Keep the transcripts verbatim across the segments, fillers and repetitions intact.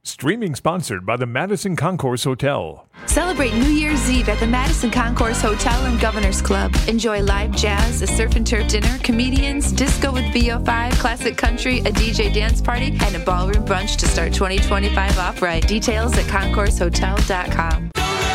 Streaming sponsored by the Madison Concourse Hotel. Celebrate New Year's Eve at the Madison Concourse Hotel and Governor's Club. Enjoy live jazz, a surf and turf dinner, comedians, disco with V O five, classic country, a D J dance party, and a ballroom brunch to start twenty twenty-five off right. Details at concourse hotel dot com.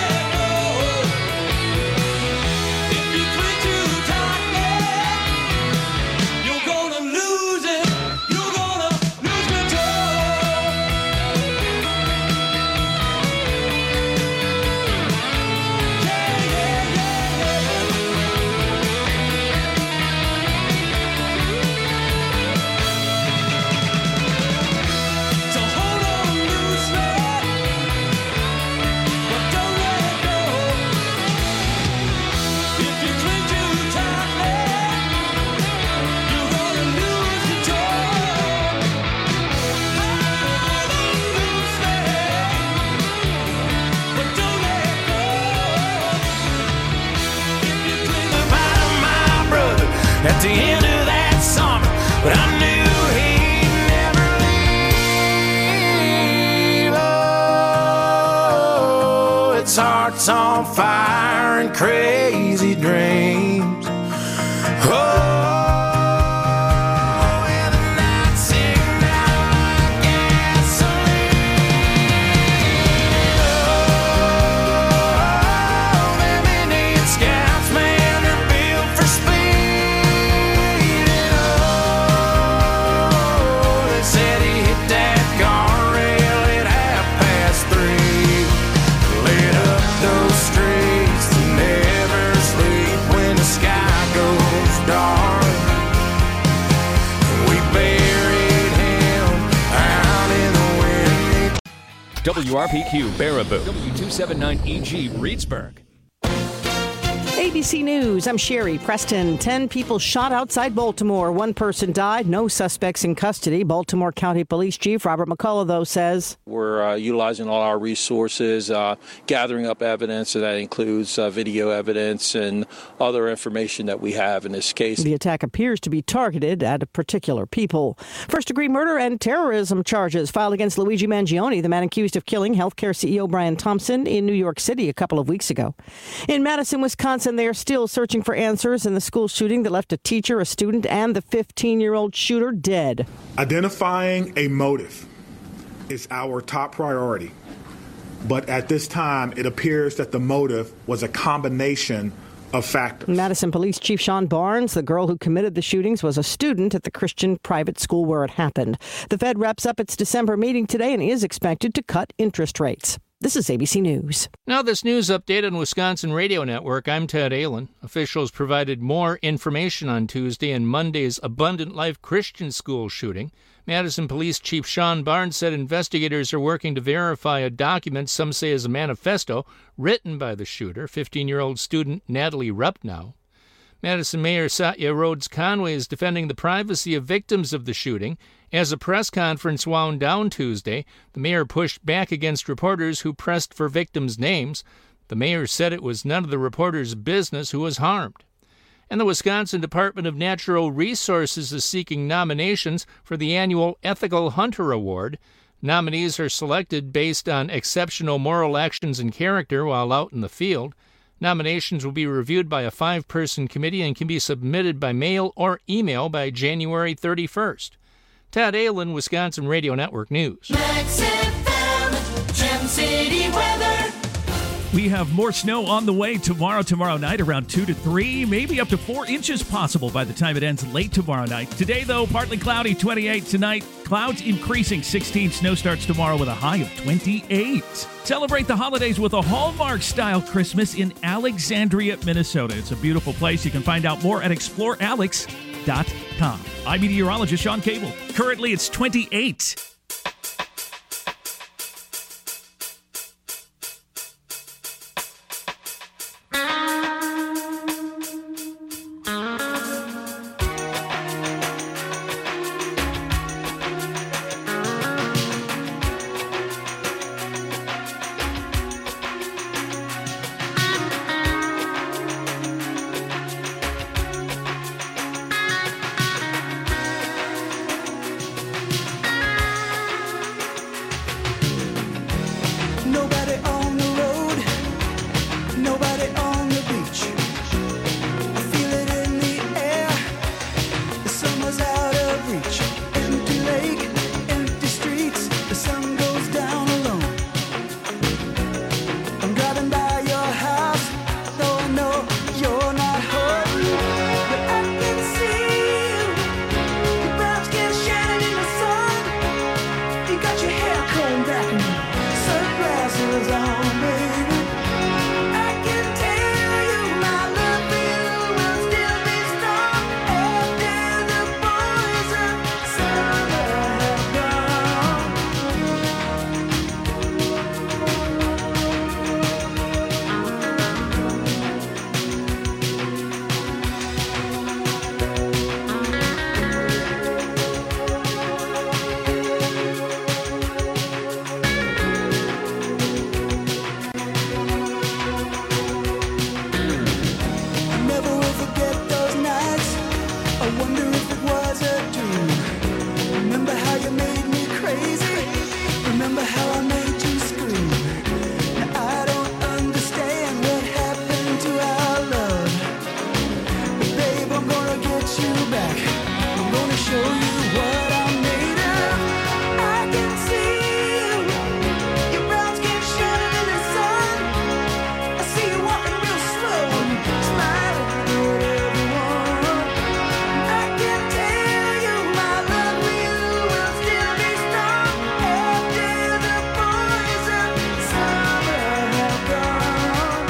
At the end of that summer, but I knew he'd never leave. Oh, it's hearts on fire and crazy dreams. Oh. W R P Q Baraboo, W two seventy-nine E G Reedsburg. A B C News, I'm Sherry Preston. Ten people shot outside Baltimore. One person died. No suspects in custody. Baltimore County Police Chief Robert McCullough, though, says we're uh, utilizing all our resources, uh, gathering up evidence, so that includes uh, video evidence and other information that we have in this case. The attack appears to be targeted at particular people. First-degree murder and terrorism charges filed against Luigi Mangione, the man accused of killing healthcare C E O Brian Thompson in New York City a couple of weeks ago. In Madison, Wisconsin, they are still searching for answers in the school shooting that left a teacher, a student, and the fifteen-year-old shooter dead. Identifying a motive is our top priority. But at this time, it appears that the motive was a combination of factors. Madison Police Chief Sean Barnes, the girl who committed the shootings, was a student at the Christian private school where it happened. The Fed wraps up its December meeting today and is expected to cut interest rates. This is A B C News. Now this news update on Wisconsin Radio Network. I'm Ted Ahlin. Officials provided more information on Tuesday in Monday's Abundant Life Christian School shooting. Madison Police Chief Sean Barnes said investigators are working to verify a document some say is a manifesto written by the shooter, fifteen-year-old student Natalie Rupnow. Madison Mayor Satya Rhodes Conway is defending the privacy of victims of the shooting. As a press conference wound down Tuesday, the mayor pushed back against reporters who pressed for victims' names. The mayor said it was none of the reporters' business who was harmed. And the Wisconsin Department of Natural Resources is seeking nominations for the annual Ethical Hunter Award. Nominees are selected based on exceptional moral actions and character while out in the field. Nominations will be reviewed by a five-person committee and can be submitted by mail or email by January thirty-first. Todd Ahlin, Wisconsin Radio Network News. Max F M, Gem City weather. We have more snow on the way tomorrow, tomorrow night, around two to three, maybe up to four inches possible by the time it ends late tomorrow night. Today, though, partly cloudy, twenty-eight tonight. Clouds increasing, sixteen. Snow starts tomorrow with a high of twenty-eight. Celebrate the holidays with a Hallmark-style Christmas in Alexandria, Minnesota. It's a beautiful place. You can find out more at explore alex dot com. I'm meteorologist Sean Cable. Currently, it's twenty-eight. Nobody on the road, nobody on the beach. I feel it in the air, the summer's out of reach. Empty lake, empty streets, the sun goes down alone. I'm driving by your house, though I know you're not home. But I can see you, your brown skin shining in the sun. You got your hair combed back and sunglasses on, baby. I can tell you my love for you will still be strong after the boys of summer have gone. I never will forget those nights. I wonder if it was a dream. Remember how you made me crazy? Remember how I made you scream? Now I don't understand what happened to our love. But babe, I'm gonna get you back. I'm gonna show you what I'm made of. I can see you, your brown skin shining in the sun. I see you walking real slow and smiling at everyone. I can tell you my love for you will still be strong after the boys of summer have gone.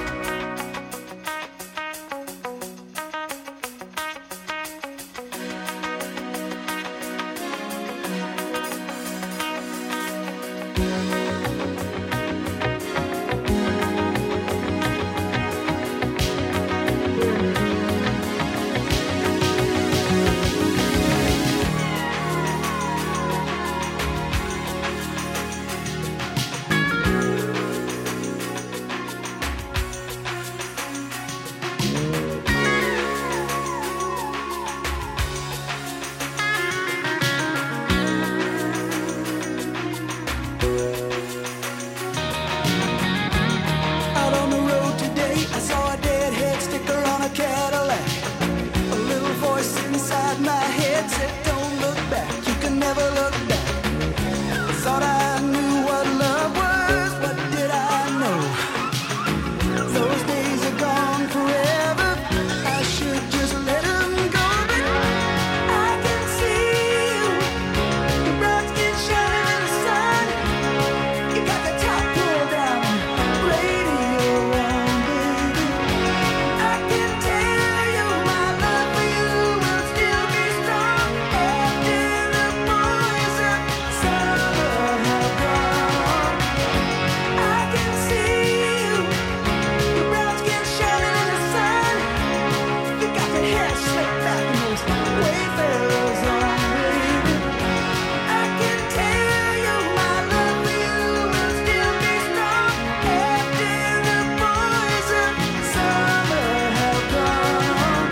Out on the road today, I saw a deadhead sticker on a Cadillac. A little voice inside my head said, don't look back, you can never look back. I thought I knew what love was, what did I know? Those days are gone forever, I should just let them go. But I can see you, your brown skin shining in the sun. You got the top pulled down, radio on, baby. I can tell you my love for you will still be strong after the boys of summer have gone. I can see you, your brown skin shining in the sun. You got your hair slicked back and those wayfarers on, baby. I can tell you my love for you will still be strong after the boys of summer have gone.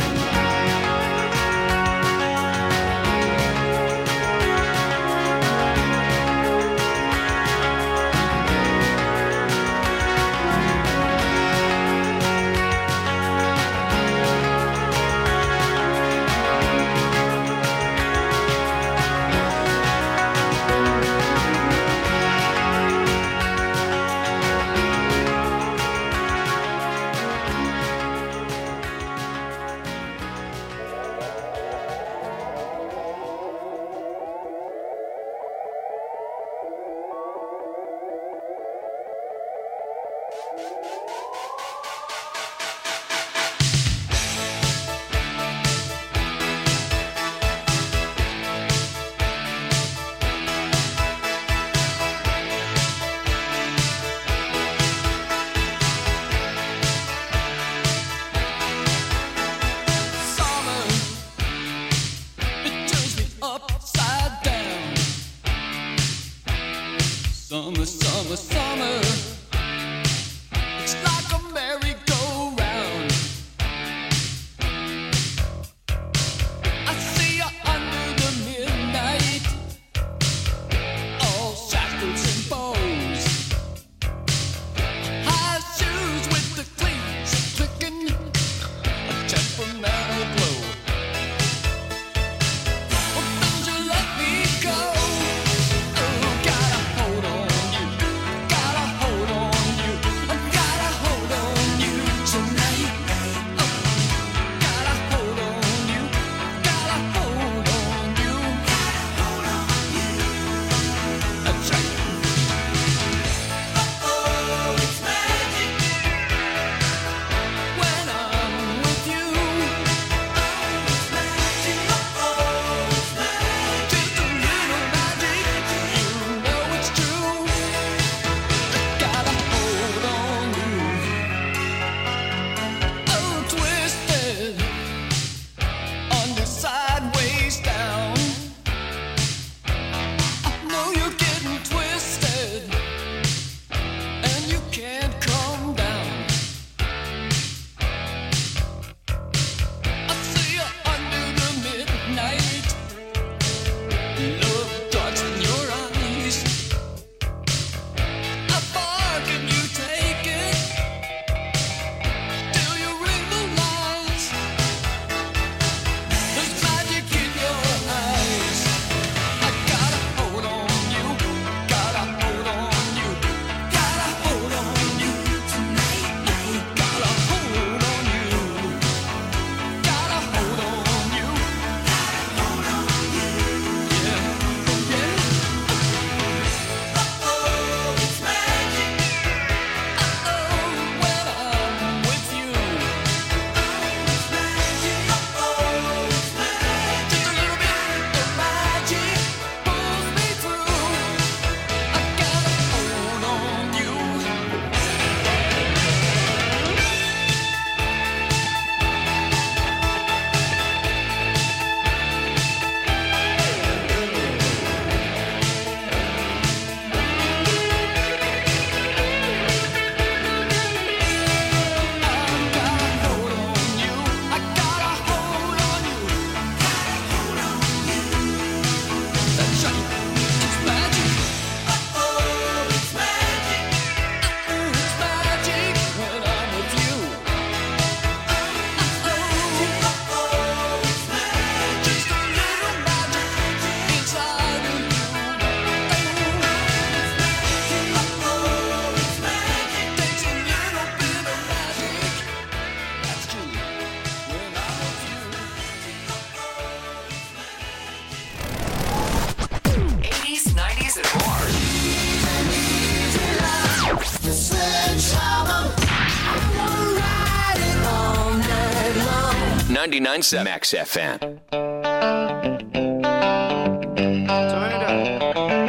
Summer, it turns me upside down. Summer, summer, summer, it's like a merry-go-round. I see you under the midnight, all shackles and bows. ninety-nine point seven Max F M. Turn it up.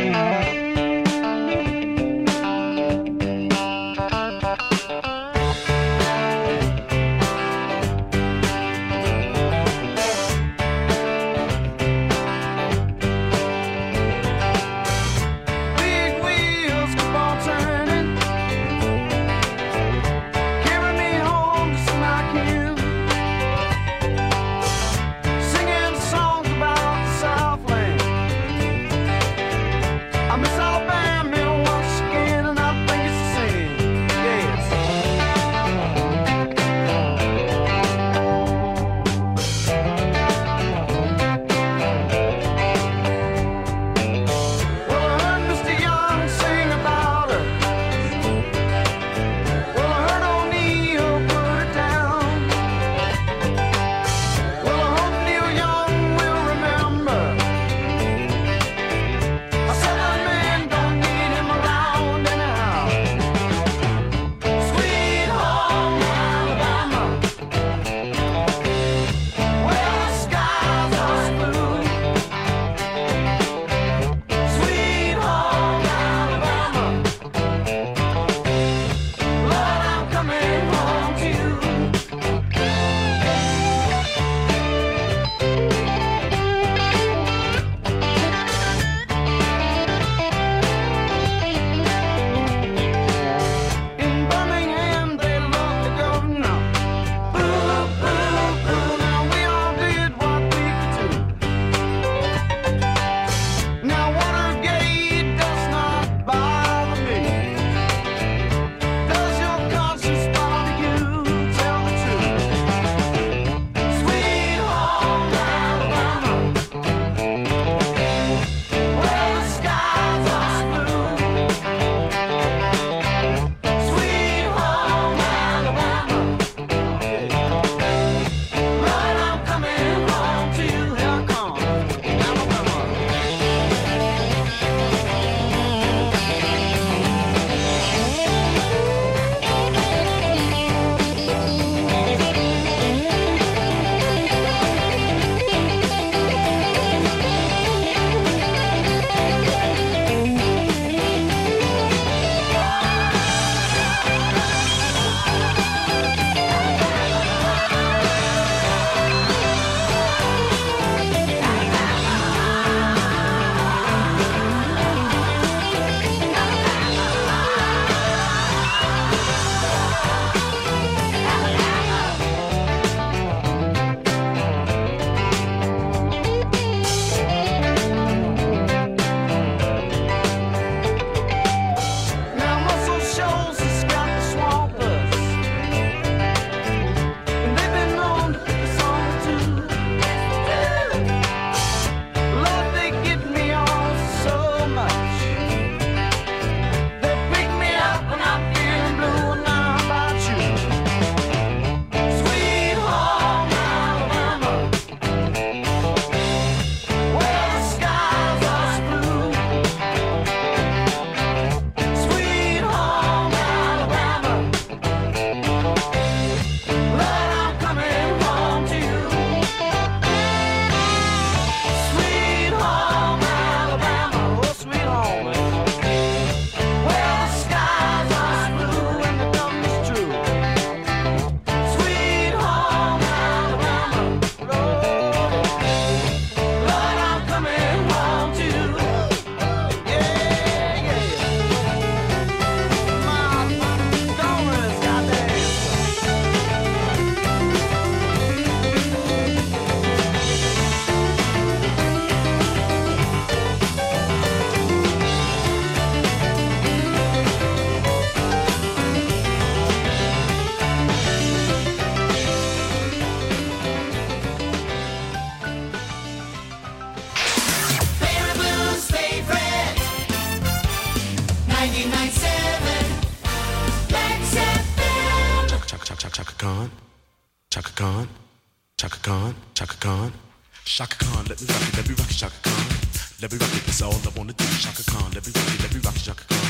Khan, Chaka Khan, Chaka Khan, Chaka Khan, Shaka Khan, let me rock it, let me rock it, Shaka Khan, let me rock it, that's all I wanna do, Shaka Khan, let me rock it, let me rock it, Shaka Khan,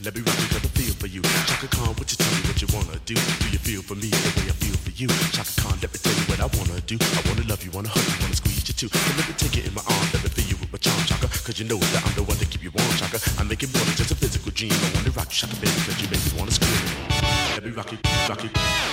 Let me rock you 'cause I feel for you. Chaka Khan, what you tell me what you wanna do? Do you feel for me the way I feel for you? Chaka Khan, let me tell you what I wanna do. I wanna love you, wanna hug you, wanna squeeze you too. So let me take it in my arms, let me feel you with my charm, Chaka. 'Cause you know that I'm the one to keep you warm, Chaka. I make it more than just a physical dream. I wanna rock you, Chaka, baby, 'cause you make me wanna scream. Let me rock you, rock you.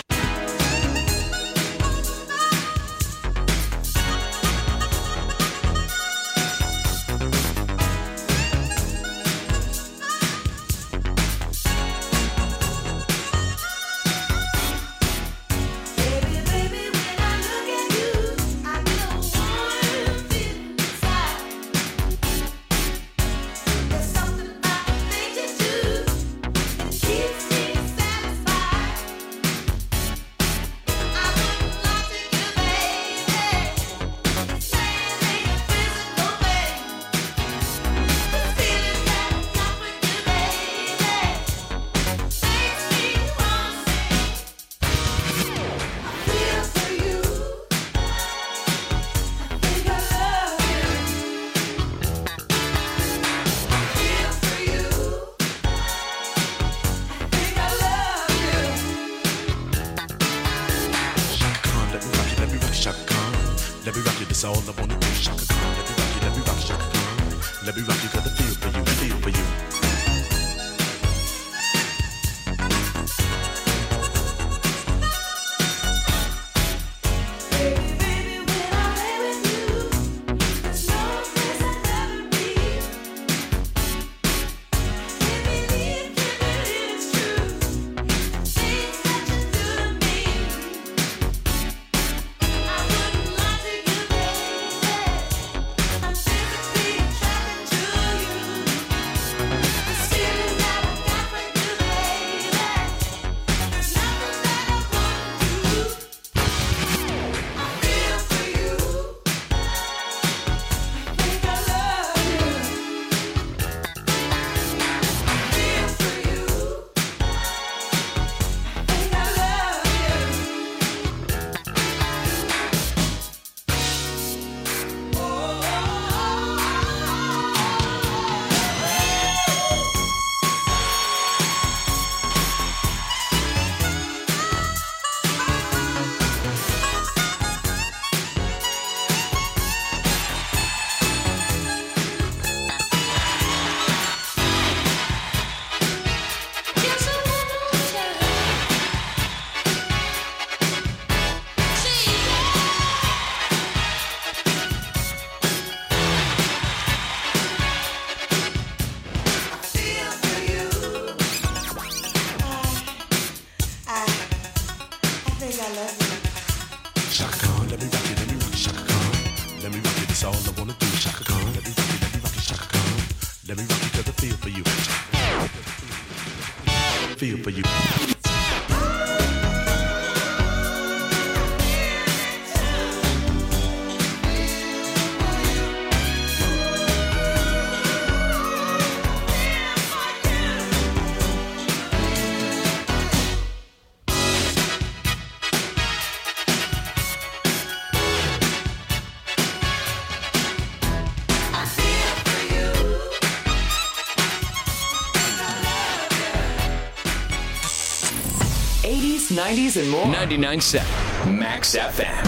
nineties and more. ninety-nine point seven Max F M.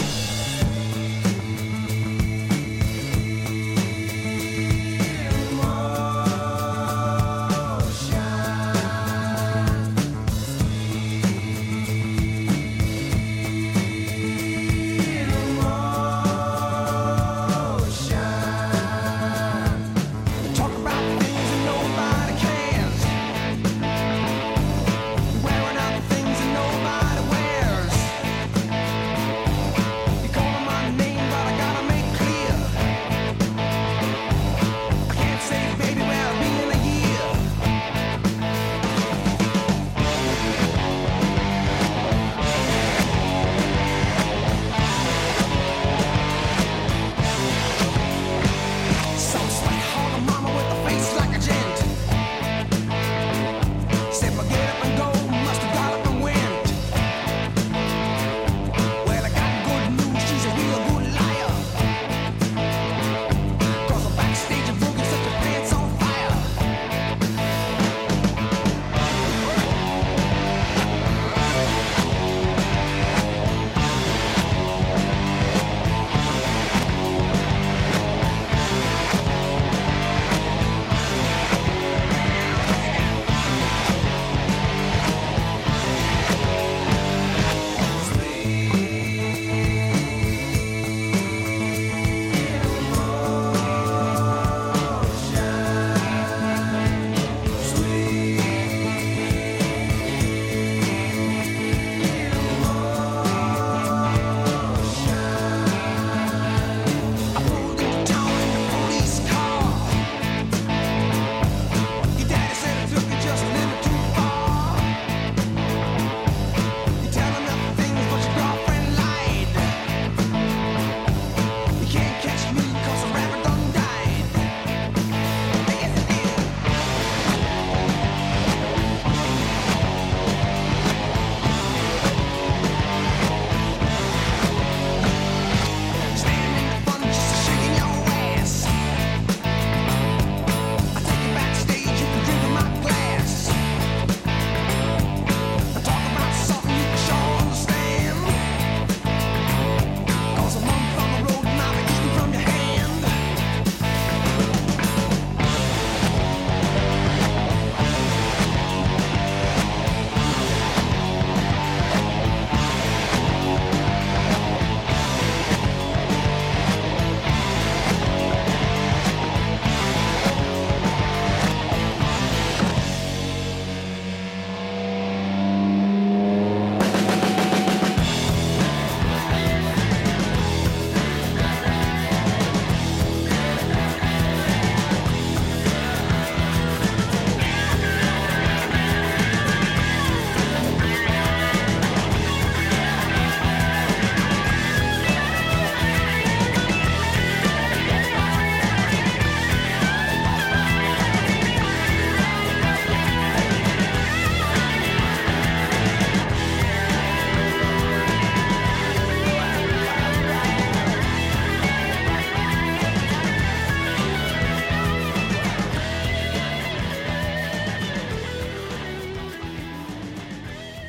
Wearing out the things that nobody wears.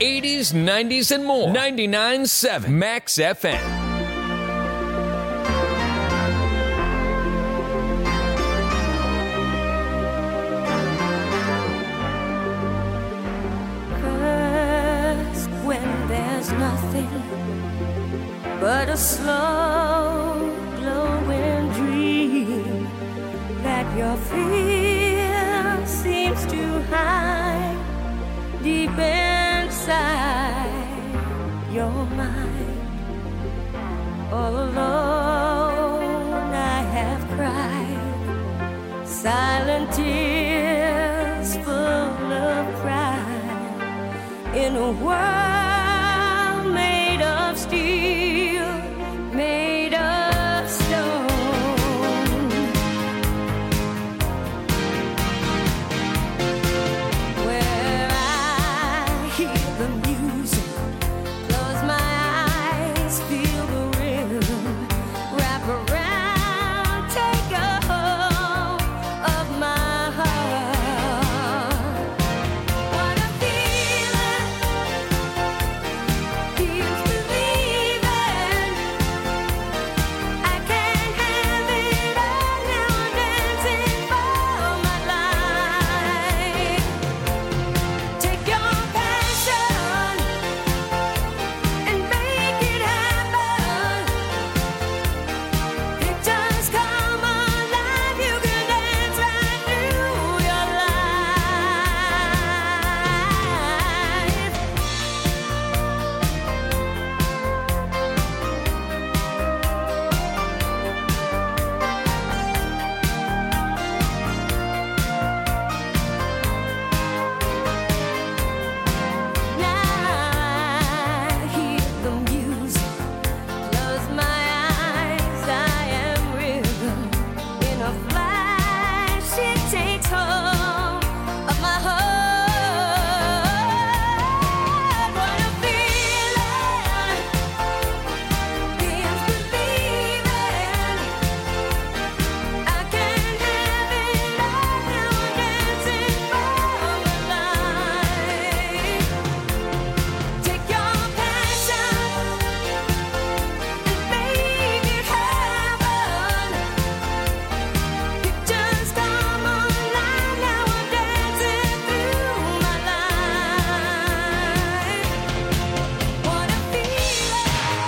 eighties, nineties, and more. ninety-nine point seven Max F M. Nothing but a slow glowing dream that your fear seems to hide deep inside your mind. All alone I have cried silent tears full of pride in a world of steel, made of stone. Where I hear the music, close my eyes, feel the rhythm, wrap around, take a hold of my heart. What a feeling, feels believing. I can't have it all now, I'm dancing for my life. Take your passion and make it happen. Pictures come alive, you can dance right through your life. Now I hear the music, close my eyes, I am rhythm. In a flash, it takes hold of my heart. What a feeling, feels believing. I can't have it all now, I'm dancing for my life. Take your passion and make it happen. Pictures come alive, now I'm dancing through my life. What a feeling.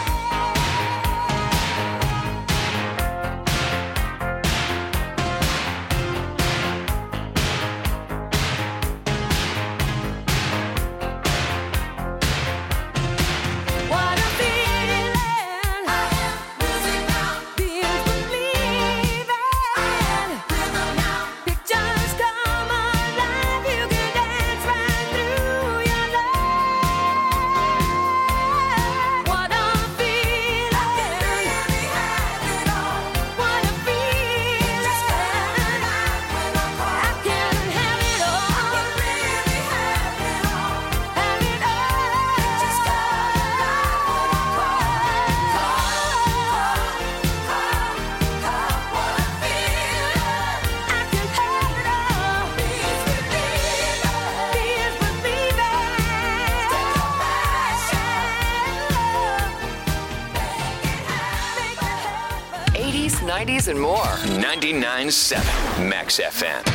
What a feeling. I am music now. Feels believing. Rhythm now. Pictures come alive. You can dance right through your life. What a feeling. I can really have it all. What a feeling. Just spend the night when I call. I can have it all. I can really have it all. Have it all. Just call the night when I call. Call, call, call, call. What a feeling. I can have it all. Please believe it. Please believe it. Take your passion. Make it happen. eighties, nineties, and more. ninety-nine point seven Max F M.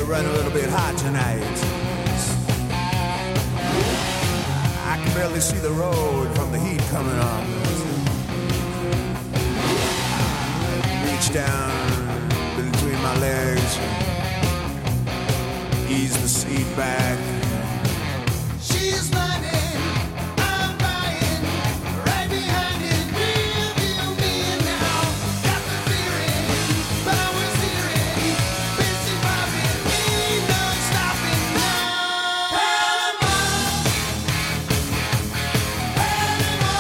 run a little bit hot tonight. I can barely see the road from the heat coming on. Reach down between my legs, ease the seat back. She's running, I'm buying, right behind it, real deal me now. Got the feeling, power steering, busy bobbing, ain't no stopping now. Panama, Panama,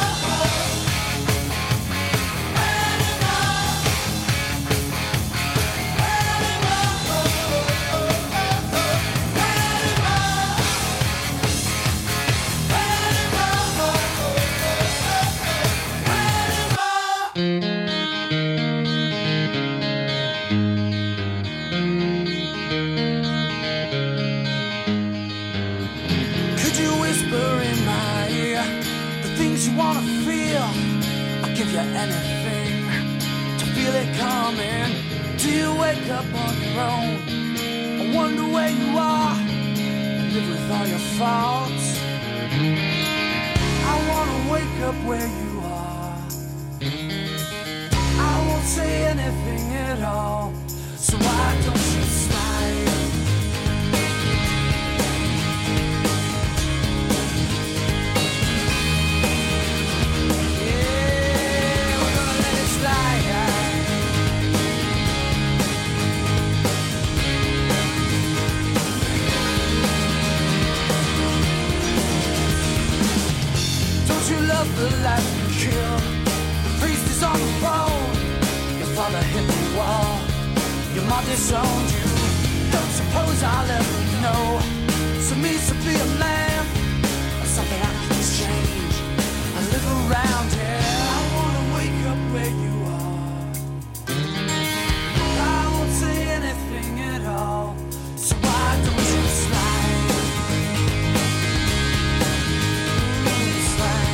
could you whisper in my ear the things you wanna feel? I'll give you anything to feel it coming. Do you wake up on your own? I wonder where you are and live with all your faults. I wanna wake up where you are. I won't say anything at all, so why don't you slide? Yeah, we're gonna let it slide. Don't you love the life you kill? The priest is on the phone. Your father hit the wall. Your mom disowned you. Don't suppose I'll ever know. So means to be a man, or something I can exchange. I live around here. I wanna wake up where you are. I won't say anything at all. So why don't you slide? Slide.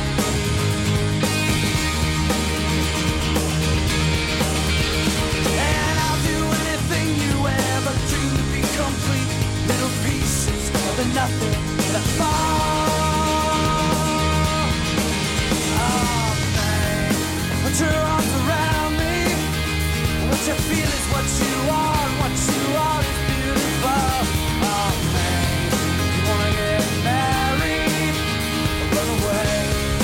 And I'll do anything you ever dreamed to be complete. Little pieces of the nothing that fall. Oh, man. Put your arms around me. What you feel is what you are, and what you are is beautiful. Oh, man. You wanna get married or run away?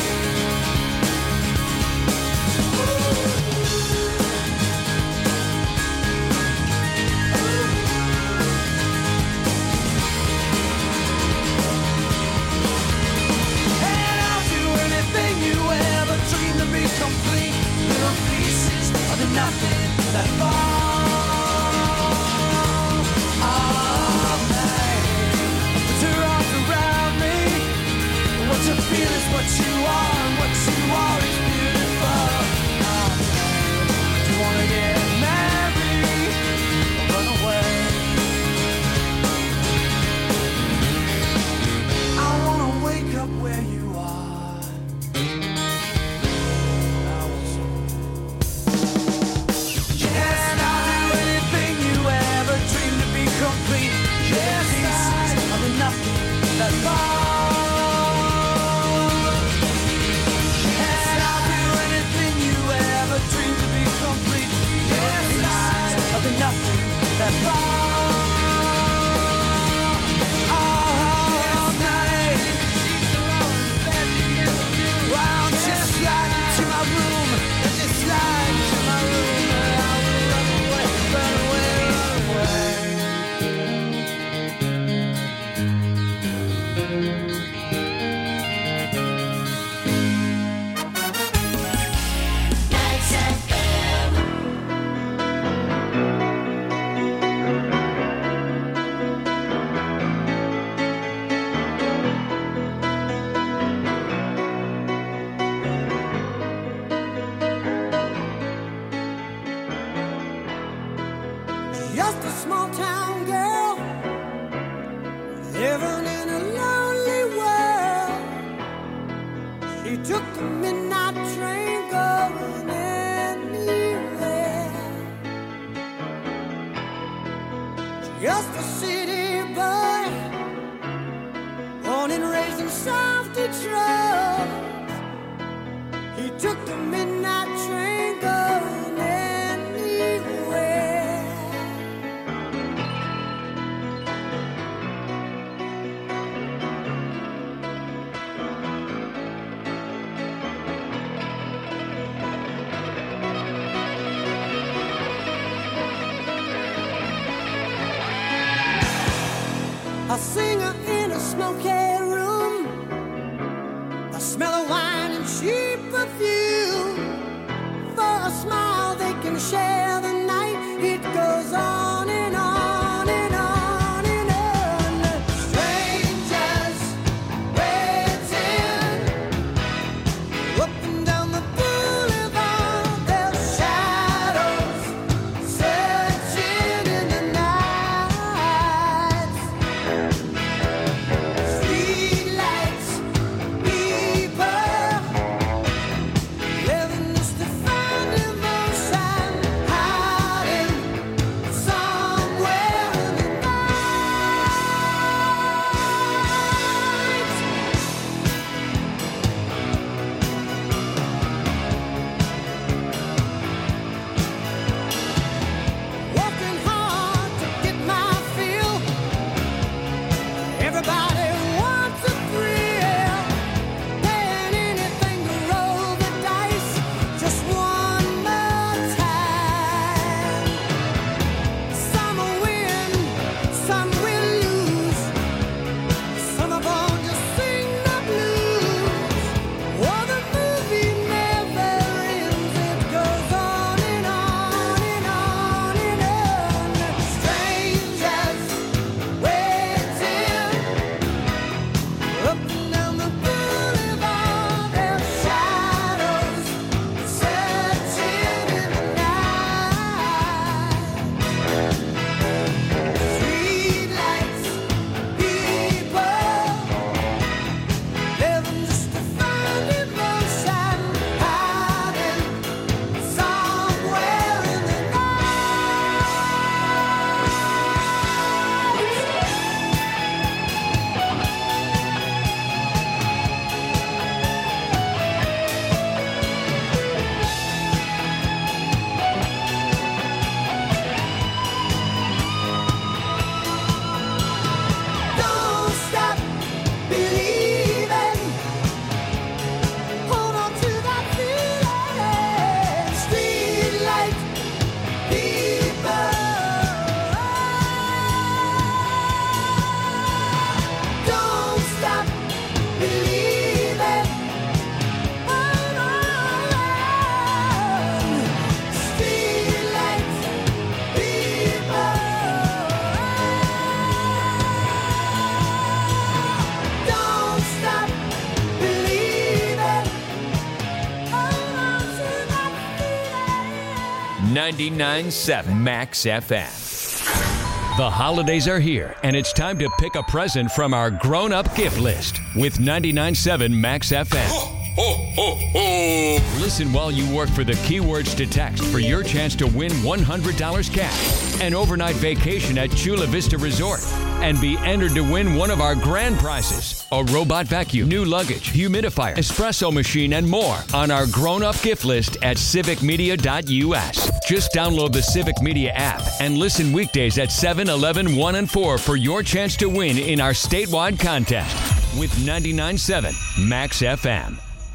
And I'll do anything you ever dreamed to be complete. Little pieces of the nothing that fall. Oh, man. Put your arms around me. What you feel is what you are, and what you are is beautiful. Oh, man. Do you wanna get married or run away? I wanna wake up where you are. Yes, I'll do anything you ever dreamed to be complete. Yes, pieces of the nothing that fall. Yes, I'll do anything you ever dreamed to be complete. Yes, pieces of the nothing that fall. All night. Why don't you slide into my room? Just slide into my room, and I will run away, run away, run away. Nights F M. Just a small town girl living in a lonely world. She took the midnight train going anywhere. She Just a city boy, born and raised in South Detroit. He took the midnight train going anywhere. A singer in a smoky room, the smell of wine and cheap perfume. For a smile they can share the night. It goes on and on and on and on. Strangers waiting up and down the boulevard. Their shadows searching in the night. Streetlights, people living just to find emotion, hiding somewhere in the night. Working hard to get my fill. Everybody wants a thrill, paying anything to roll the dice just one more time. Some will win, some will lose. Some of them just sing the blues. Oh, the movie never ends. It goes on and on and on and on. Strangers waiting up and down the boulevard. Their shadows searching in the night. Streetlights, people living just to find emotion, hiding somewhere in the Don't stop believing. Hold on to that feeling. Streetlight people. Don't stop believing. Hold on. Streetlight people. Don't stop believing. Hold on to that feeling. ninety-nine point seven Max F M. The holidays are here, and it's time to pick a present from our grown-up gift list with ninety-nine point seven Max F M. Listen while you work for the keywords to text for your chance to win one hundred dollars cash, an overnight vacation at Chula Vista Resort, and be entered to win one of our grand prizes, a robot vacuum, new luggage, humidifier, espresso machine, and more on our grown-up gift list at civic media dot U S. Just download the Civic Media app and listen weekdays at seven, eleven, one, and four for your chance to win in our statewide contest with ninety-nine point seven Max F M.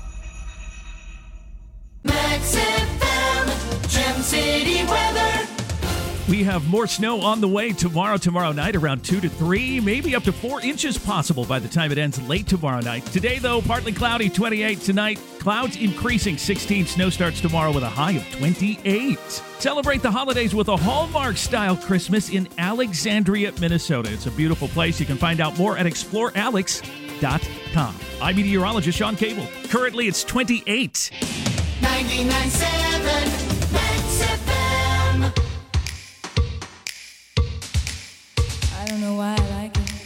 Max F M, Gem City weather. We have more snow on the way tomorrow, tomorrow night, around two to three, maybe up to four inches possible by the time it ends late tomorrow night. Today, though, partly cloudy, twenty-eight tonight. Clouds increasing, sixteen. Snow starts tomorrow with a high of twenty-eight. Celebrate the holidays with a Hallmark-style Christmas in Alexandria, Minnesota. It's a beautiful place. You can find out more at explore alex dot com. I'm meteorologist Sean Cable. Currently, it's twenty-eight. ninety-nine point seven Max F M. I don't know why I like it.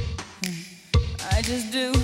I just do.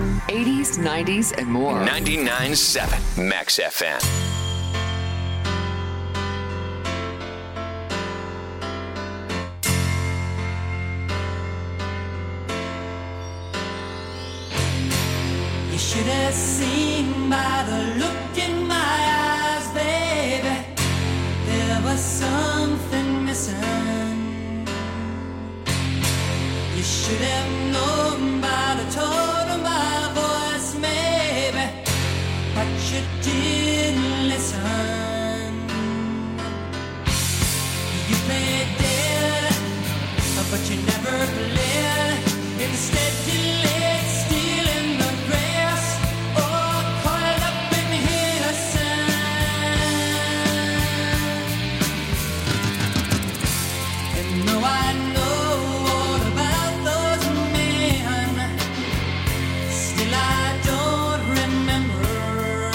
eighties, nineties, and more. ninety-nine point seven Max F M. You should have seen by the look in my eyes, baby, there was something missing. You should have known by the tone of my voice, maybe, but you didn't listen. You played dead, but you never played. Instead you laid still in the grass, or coiled up in innocence. And though I know all about those men, still I don't remember.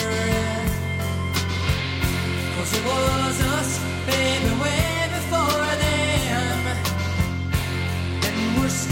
'Cause it was us, baby, way before then. And we're still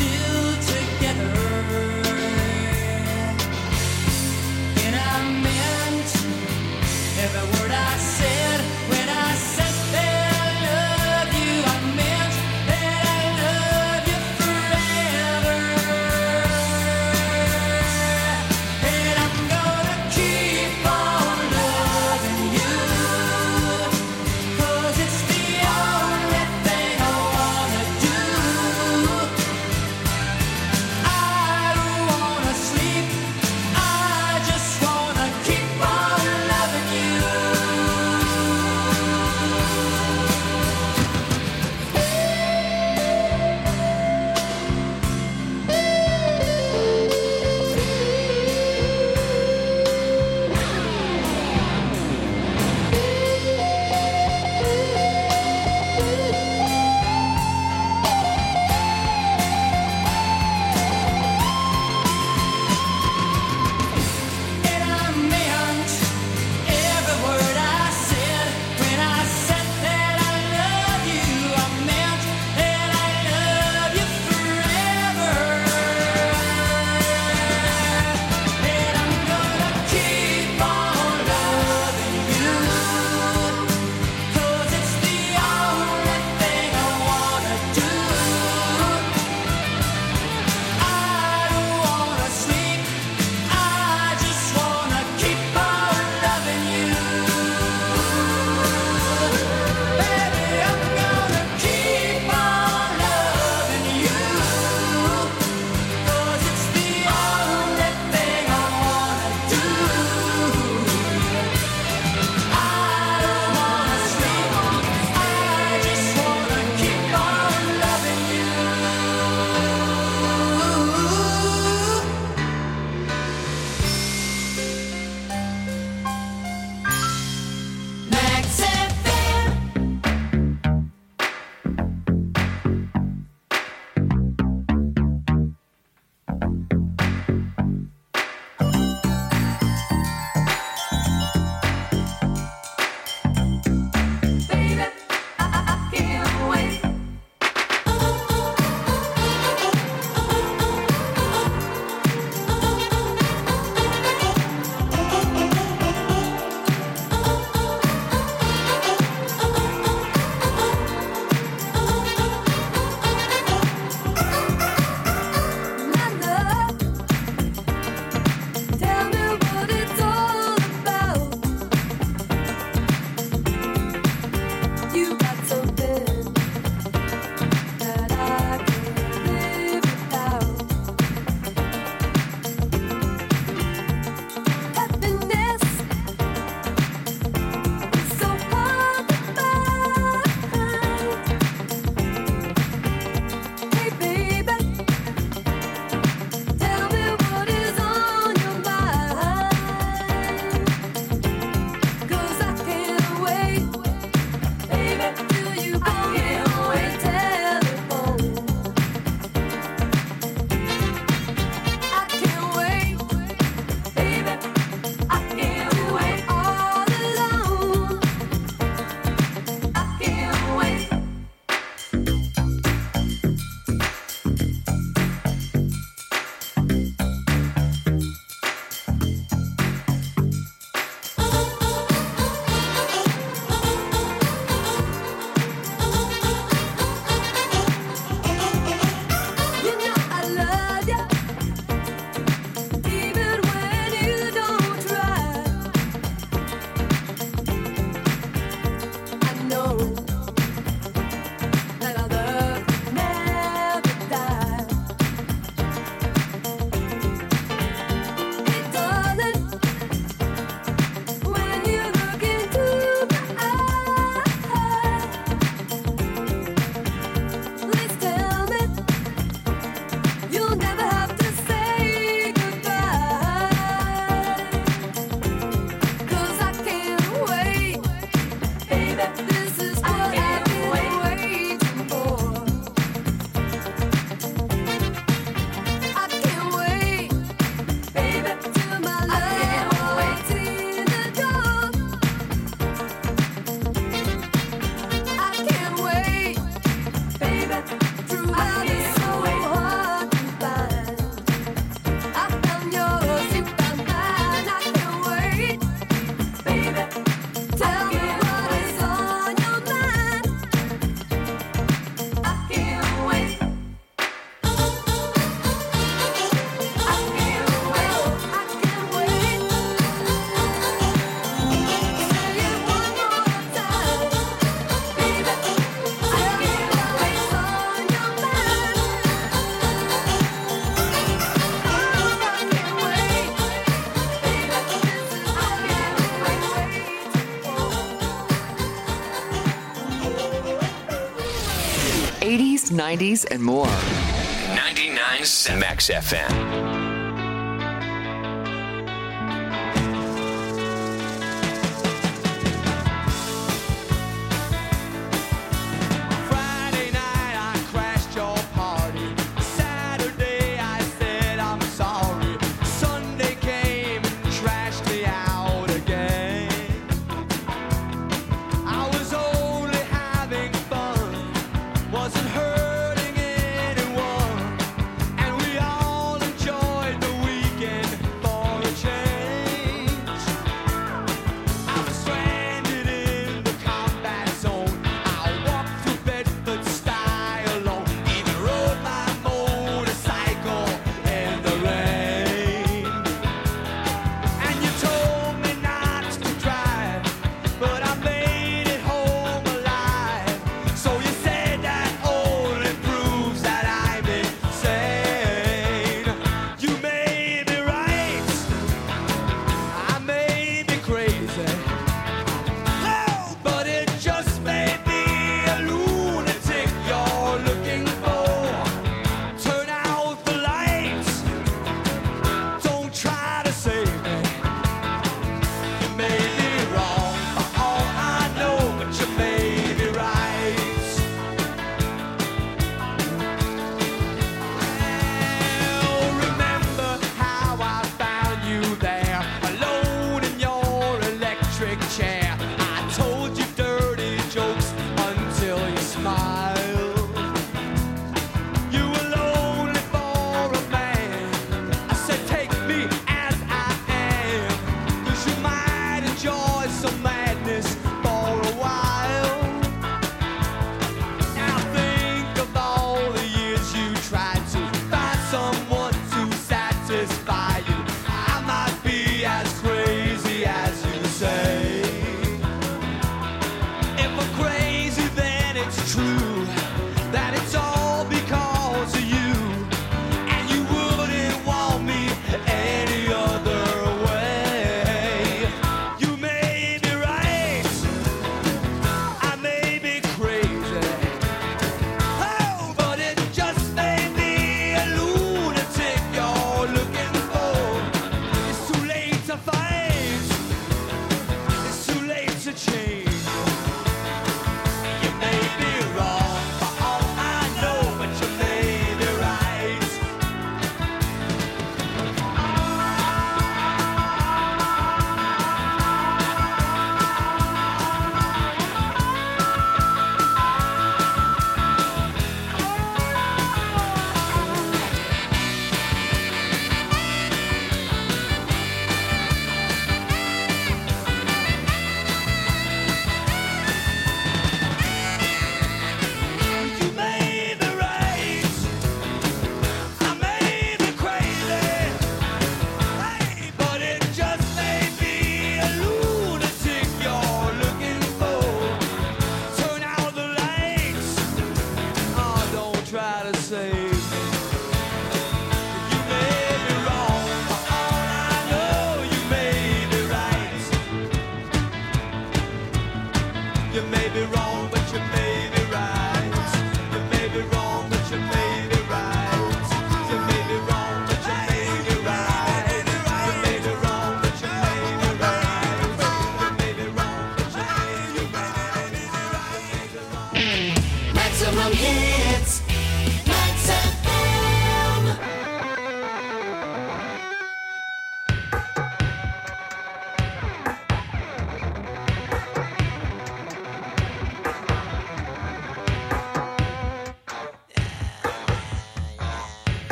eighties, nineties, and more. ninety-nine point seven Max F M.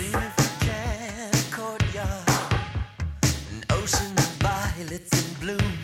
violets in bloom.